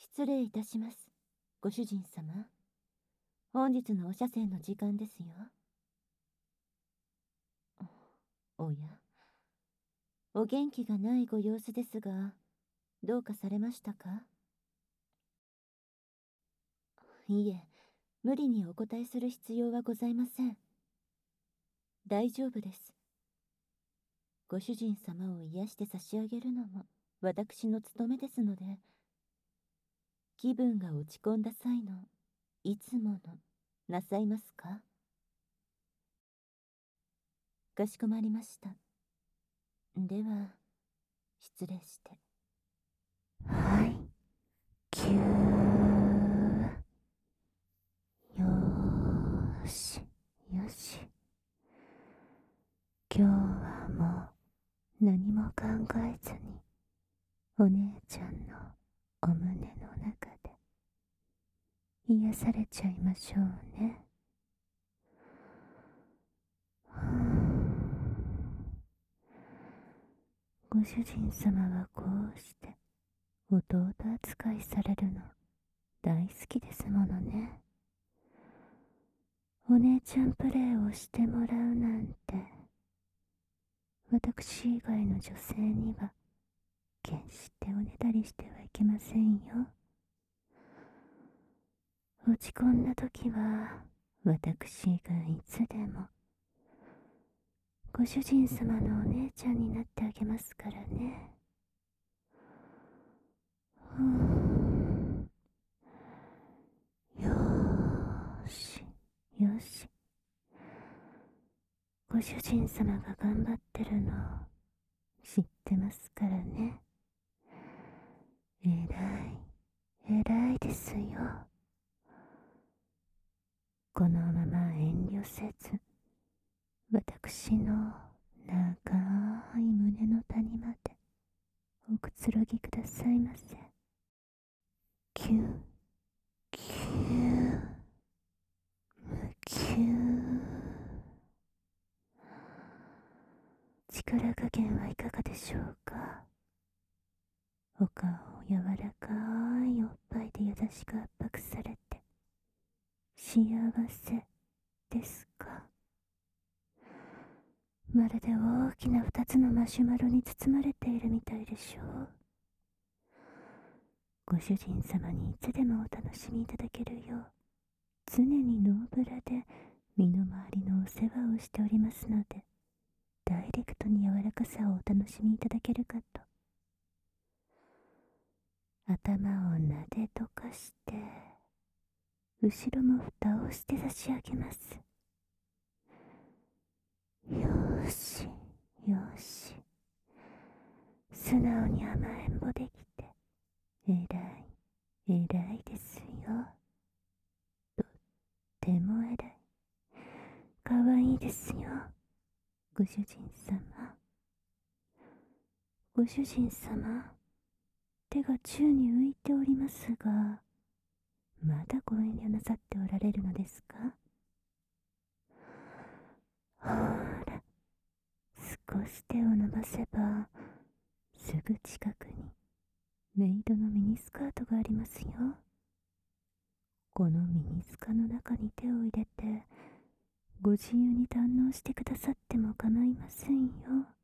失礼いたします、ご主人様。本日のお茶筅の時間ですよ。おや、お元気がないご様子ですが、どうかされましたか？いえ、無理にお答えする必要はございません。大丈夫です。ご主人様を癒して差し上げるのも私の務めですので、気分が落ち込んだ際のいつものなさいますか？かしこまりました。では、失礼して。 はい。キュー。よーし、よし。今日はもう何も考えずに、お姉ちゃんのお胸の中で癒されちゃいましょうね。ご主人様はこうして弟扱いされるの大好きですものね。お姉ちゃんプレイをしてもらうなんて、私以外の女性には決しておねだりしてはいけませんよ。落ち込んだ時は私がいつでもご主人様のお姉ちゃんになってあげますからね。よーし、よし。ご主人様が頑張ってるの知ってますからね。えらい、えらいですよ。このまま遠慮せず、私の長い胸の谷までおくつろぎくださいませ。キュー、キュー、キュー。力加減はいかがでしょうか？お顔を柔らかいおっぱいで優しく圧迫されて幸せですか？まるで大きな2つのマシュマロに包まれているみたいでしょう。ご主人様にいつでもお楽しみいただけるよう、常にノーブラで身の回りのお世話をしておりますので、ダイレクトに柔らかさをお楽しみいただけるかと。頭をなでとかして、後ろも蓋をして差し上げます。よーし、よし。素直に甘えんぼできて、えらい、えらいですよ。とってもえらい。かわいいですよ、ご主人様。ご主人様、手が宙に浮いておりますが、まだご遠慮なさっておられるのですか？ほーら、少し手を伸ばせば、すぐ近くにメイドのミニスカートがありますよ。このミニスカの中に手を入れて、ご自由に堪能してくださっても構いませんよ。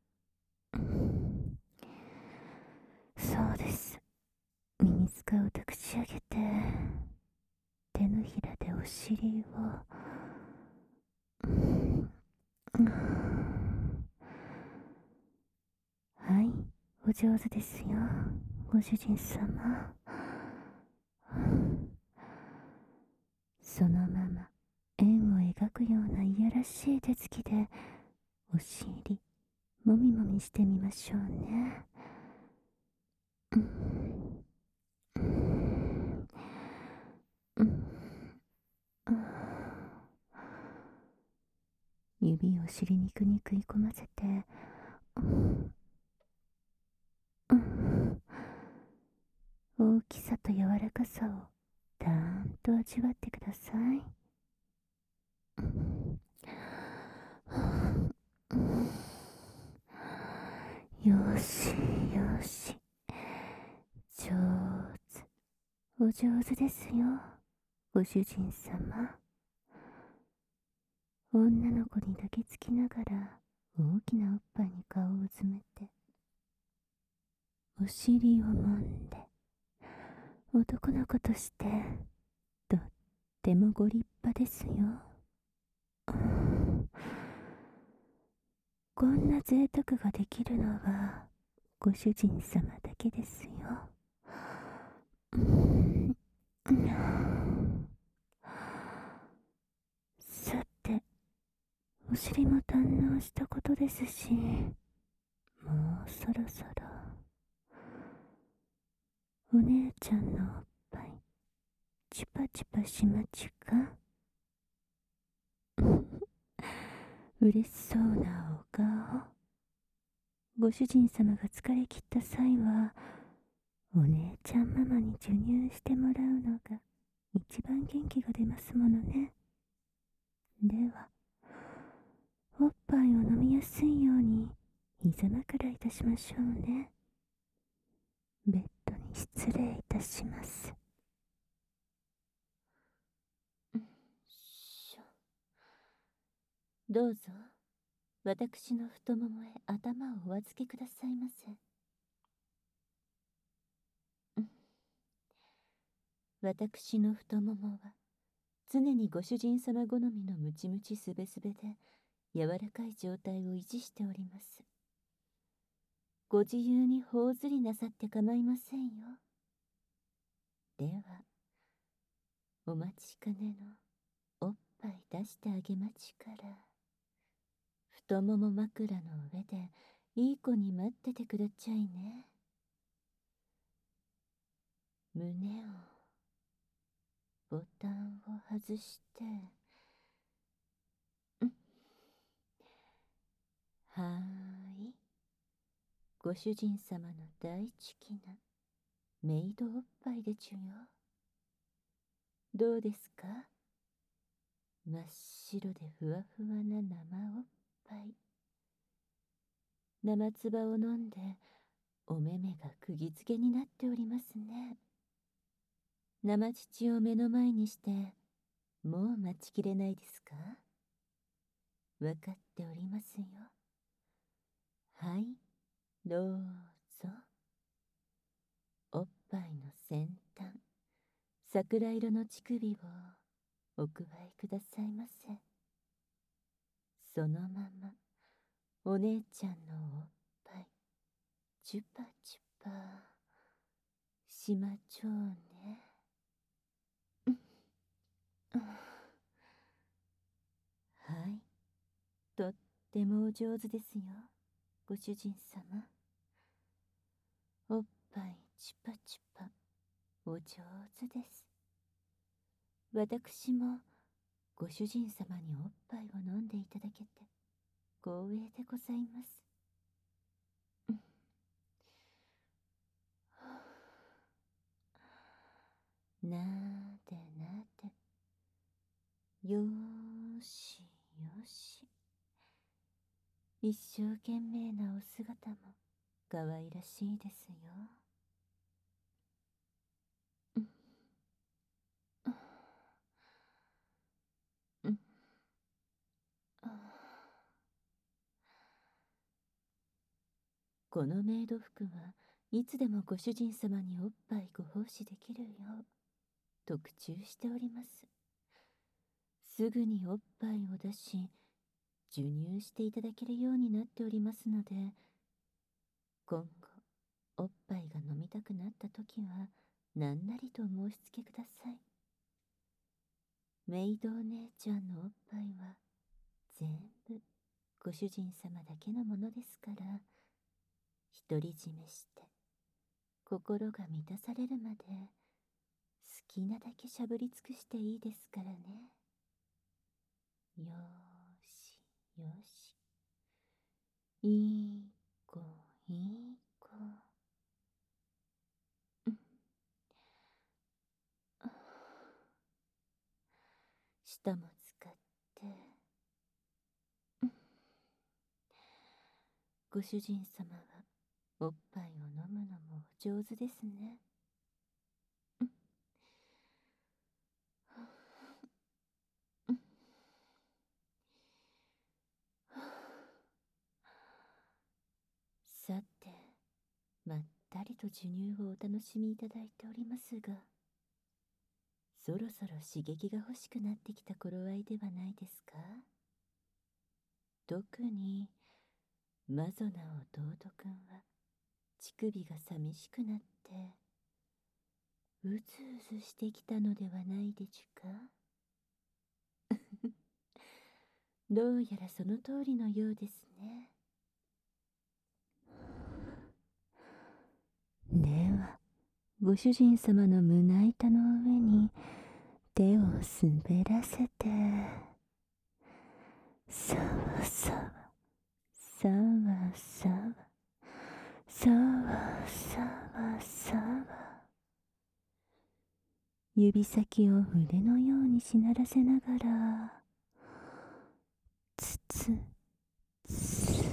そうです。ミニスカを託し上げて、手のひらでお尻を、はい、お上手ですよ、ご主人様。そのまま円を描くようないやらしい手つきでお尻もみもみしてみましょうね。指を尻肉に食い込ませて、大きさと柔らかさをたーんと味わってください。よしよし、上手、 お上手ですよ、ご主人様。女の子に抱きつきながら大きなおっぱいに顔をうずめて、お尻を揉んで、男の子としてとってもご立派ですよ。こんな贅沢ができるのはご主人様だけですよ。さて、お尻も堪能したことですし、もうそろそろお姉ちゃんのおっぱいチュパチュパしまちゅか。嬉しそうなお顔。ご主人様が疲れ切った際はお姉ちゃんママに授乳してもらうのが一番元気が出ますものね。では、おっぱいを飲みやすいように膝枕いたしましょうね。ベッドに失礼いたします。 どうぞ、私の太ももへ頭をお預けくださいませ。私の太ももは常にご主人様好みのムチムチすべすべで柔らかい状態を維持しております。ご自由に頬ずりなさって構いませんよ。では、お待ちかねのおっぱい出してあげまちから。太もも枕の上でいい子に待っててくだっちゃいね。胸をボタンを外して、はーい、ご主人様の大好きなメイドおっぱいでちゅよ。どうですか？真っ白でふわふわな生おっぱい。生唾を飲んでお目目が釘付けになっておりますね。生乳を目の前にしてもう待ちきれないですか？わかっておりますよ。はい、どうぞ。おっぱいの先端、桜色の乳首をおくわえくださいませ。そのままお姉ちゃんのおっぱいチュパチュパしまちょうね。はい、とってもお上手ですよ、ご主人様。おっぱいチュパチュパお上手です。私もご主人様におっぱいを飲んでいただけて光栄でございます。なでなで、よーしよし。一生懸命なお姿も可愛らしいですよ。このメイド服はいつでもご主人様におっぱいご奉仕できるよう特注しております。すぐにおっぱいを出し授乳していただけるようになっておりますので、今後おっぱいが飲みたくなった時は何なりと申し付けください。メイドお姉ちゃんのおっぱいは全部ご主人様だけのものですから、独り占めして心が満たされるまで好きなだけしゃぶり尽くしていいですからね。よーしよし。いい子いい子。舌も使ってご主人様はおっぱいを飲むのもお上手ですね。 りと授乳をお楽しみいただいておりますが、そろそろ刺激が欲しくなってきた頃合いではないですか？特にマゾナ弟くんは乳首が寂しくなってうずうずしてきたのではないでちゅか？どうやらその通りのようですね。 では、ご主人様の胸板の上に手を滑らせて、さわさわ、さわさわ、さわさわさわ、指先を筆のようにしならせながら、つつ、つ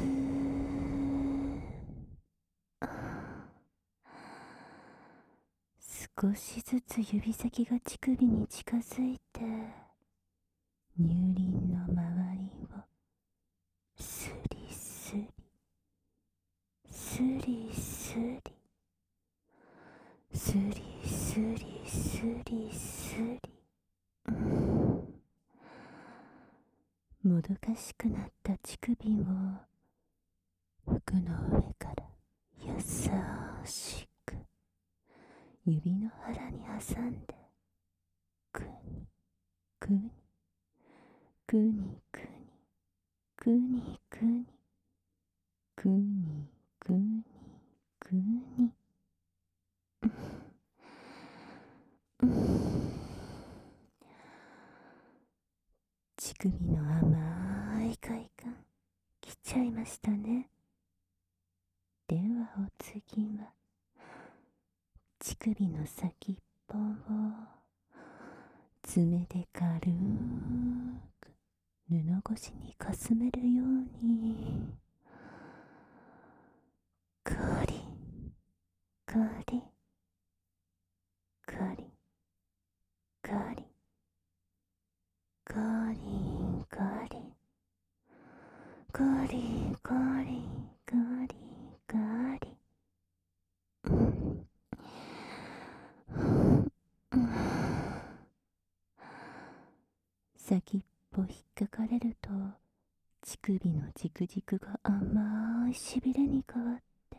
少しずつ指先が乳首に近づいて、乳輪の周りをスリスリ、スリスリ、スリスリスリスリ、もどかしくなった乳首を服の上から優しく指の腹に挟んで、くにくにくにくにくにくにくにくにくに、乳首の甘い快感来ちゃいましたね。ではお次は乳首の先っぽを爪で軽く布越しにかすめるように、カリカリカリカリカリカリカリカリカリカリ、先っぽ引っかかれると乳首のジクジクが甘いしびれに変わって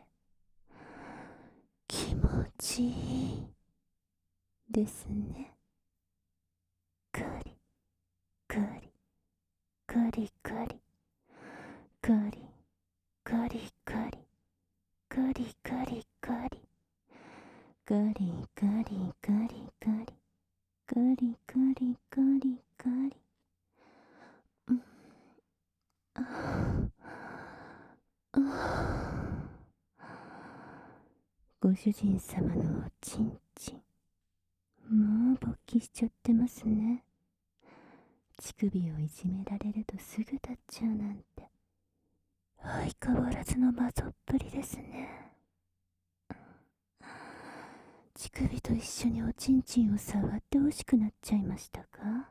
気持ちいいですね。カリカリカリカリカリカリカリカリカリカリカリカリカリカリカリカリカリカリ、ご主人様のおちんちん、もう勃起しちゃってますね。乳首をいじめられるとすぐ立っちゃうなんて相変わらずのマゾっぷりですね。乳首と一緒におちんちんを触ってほしくなっちゃいましたか？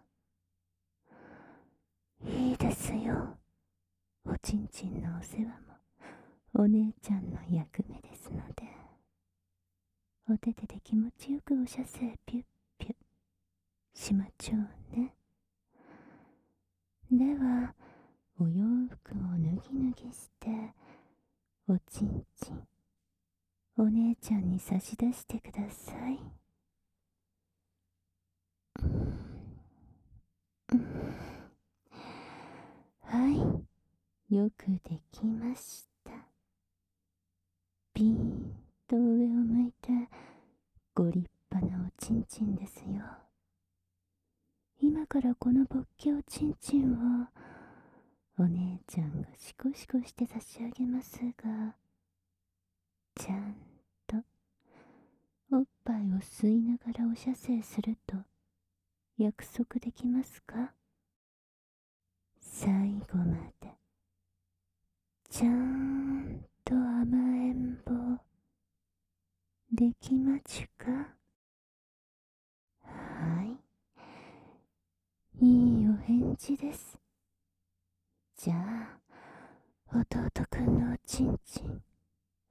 いいですよ。おちんちんのお世話もお姉ちゃんの役目ですので、お手手で気持ちよくお射精ピュッピュッしまちょうね。ではお洋服を脱ぎ脱ぎしておちんちんお姉ちゃんに差し出してください。はい、よくできました。ピーンと上を向いてご立派なおちんちんですよ。今からこの勃起おちんちんをお姉ちゃんがシコシコして差し上げますが、ちゃんとおっぱいを吸いながらお射精すると約束できますか？最後までちゃんと甘えん坊できまちゅか？はい、いいお返事です。じゃあ弟くんのおちんちん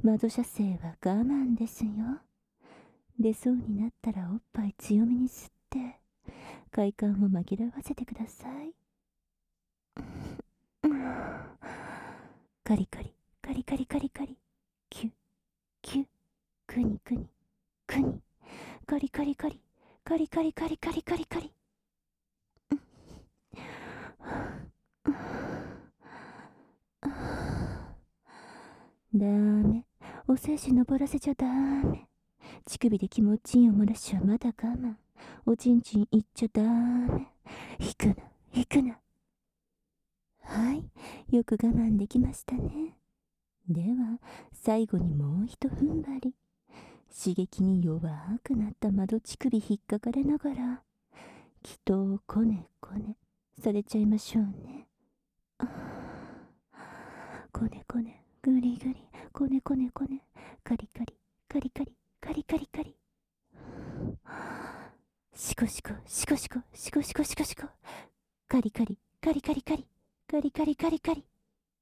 窓射精は我慢ですよ。出そうになったらおっぱい強めに吸って快感を紛らわせてください。カリカリカリカリカリカリ、キュッキュッ、クニクニクニ、カリカリカリカリカリカリカリカリカリ。ダメ、お精子登らせちゃダメ。乳首で気持ちいいおもらしはまだ我慢。おちんちんいっちゃダメ。引くな引くな。はい、よく我慢できましたね。では最後にもうひと踏ん張り。刺激に弱くなった窓乳首引っかかれながら祈祷をこねこねされちゃいましょうね。こねこねぐりぐり、こねこねこね、カリカリカリカリカリカリカリ、シコシコシコシコシコシコシコシコ、カリカリカリカリカリカリカリカリカリ。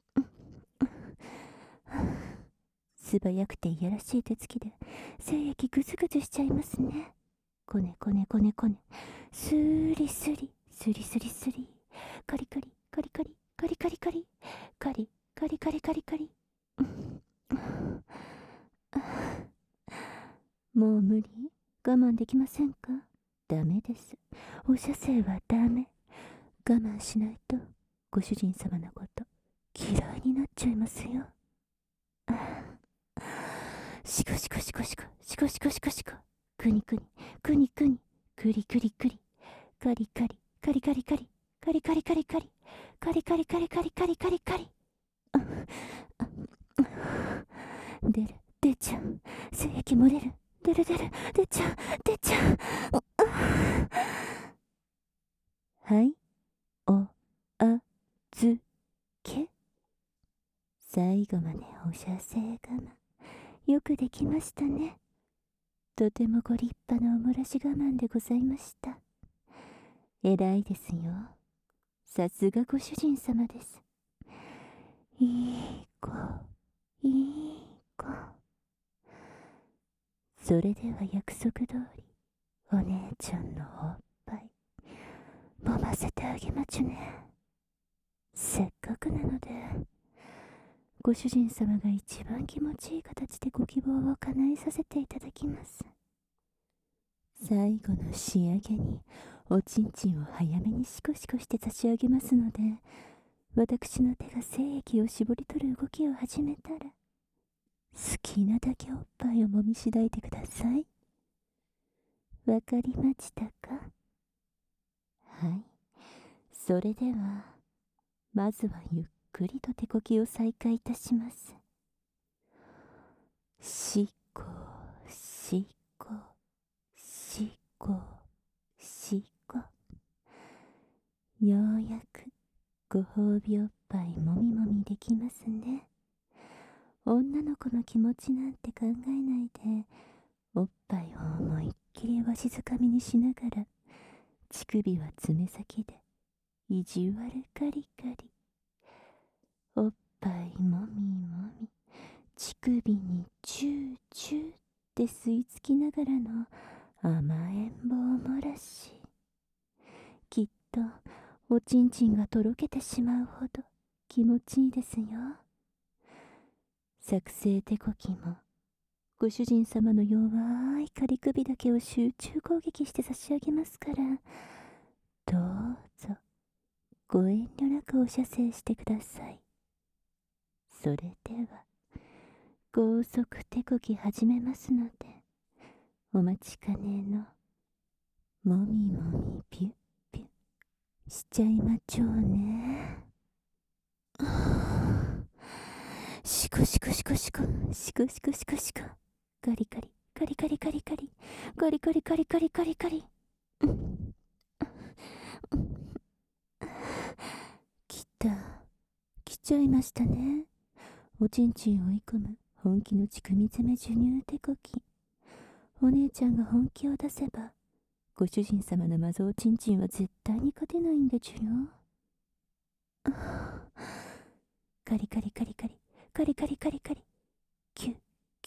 素早くていやらしい手つきで精液グズグズしちゃいますね。こねこねこねこね、スリスリスリスリスリ、カリカリカリカリカリカリカリカリカリカリカリカリ。もう無理？我慢できませんか？ダメです。お射精はダメ。我慢しないとご主人様のこと嫌いになっちゃいますよ。シコシコシコシコシコシコシコシコ、クニクニクニクニ、クリクリクリ、カリカリカリカリカリカリカリカリカリカリカリカリカリカリカリカリ。出る、出ちゃう、精液漏れる、出る出る、出ちゃう出ちゃう。はい、おあずけ。最後までお射精我慢よくできましたね。とてもご立派なおもらし我慢でございました。偉いですよ。さすがご主人様です。いい子いい子。それでは約束通りお姉ちゃんのおっぱい揉ませてあげまちゅね。せっかくなのでご主人様が一番気持ちいい形でご希望を叶えさせていただきます。最後の仕上げにおちんちんを早めにシコシコして差し上げますので、私の手が精液を絞り取る動きを始めたら好きなだけおっぱいを揉みしだいてください。わかりましたか？はい、それではまずはゆっくりと手こきを再開いたします。しこしこしこしこ。ようやくご褒美おっぱいもみもみできますね。女の子の気持ちなんて考えないでおっぱいを思いっきりわしづかみにしながら乳首は爪先で意地悪カリカリ、おっぱいもみもみ、乳首にチューチューって吸い付きながらの甘えん坊もらし。きっとおちんちんがとろけてしまうほど気持ちいいですよ。作成手こきもご主人様の弱い仮首だけを集中攻撃して差し上げますから、どうぞご遠慮なくお射精してください。それでは高速手こき始めますので、お待ちかねのもみもみピュッピュッしちゃいまちょうね。シコシコシコシコシコシコシコシコ、カリカリカリカリカリカリカリカリカリカリカリカリ。来ちゃいましたね。おちんちんを追い込む本気の乳首攻め授乳手こき。お姉ちゃんが本気を出せばご主人様のマゾおちんちんは絶対に勝てないんでちゅよ。カリカリカリカリカリカリカリカリ、キュッ